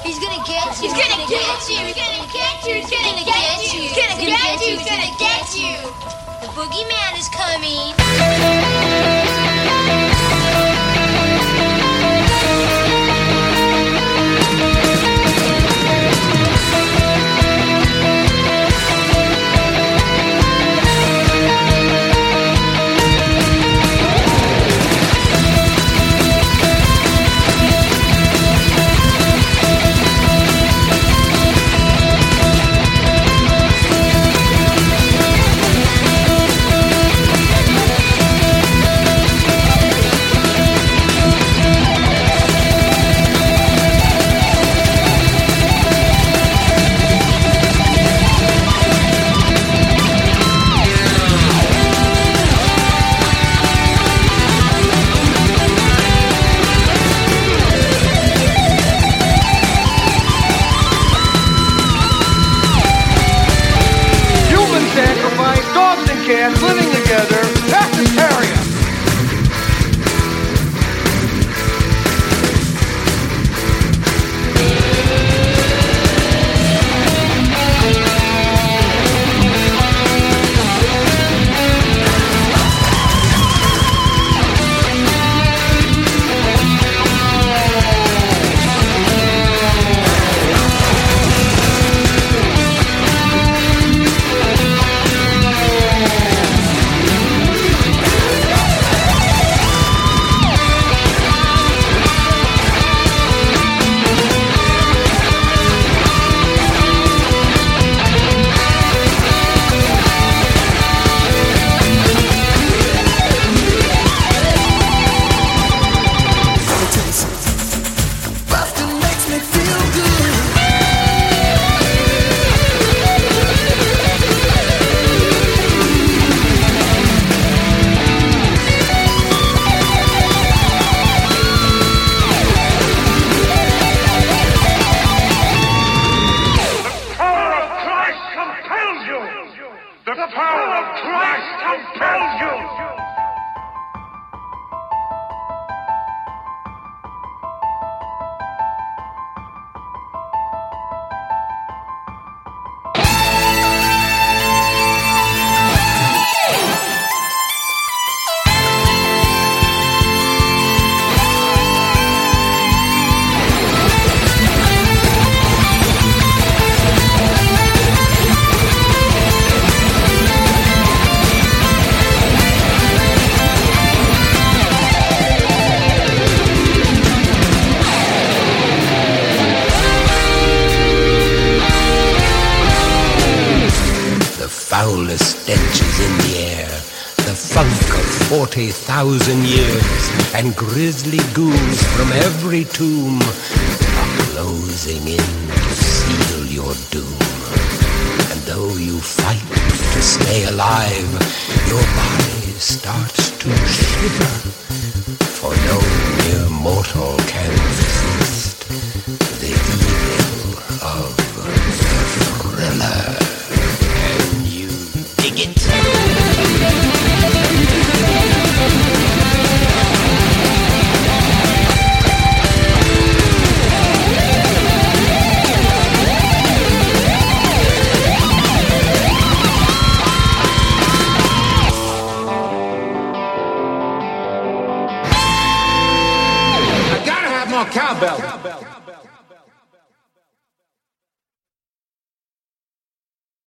He's gonna get you. He's gonna get you. He's gonna get you. He's gonna get you. He's gonna get you. He's gonna get you. The boogeyman is coming. Cats living together, vegetarian. The power of Christ compels you! Foulest stenches in the air, the funk of 40,000 years, and grisly ghouls from every tomb are closing in to seal your doom. And though you fight to stay alive, your body starts to shiver, for no mere mortal can resist the evil of the thriller. Cowbell.